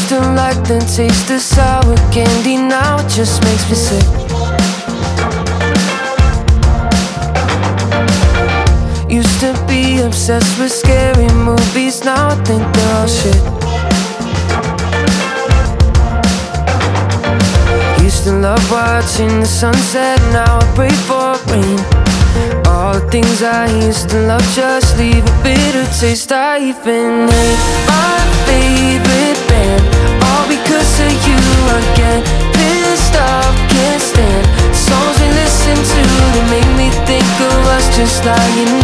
Used to like the taste of sour candy, now it just makes me sick. Used to be obsessed with scary movies, now I think they're all shit. Used to love watching the sunset, now I pray for rain. All the things I used to love just leave a bitter taste. I even hate my favorite band, all because of you. I get pissed off, can't stand songs we listen to that make me think of us just lying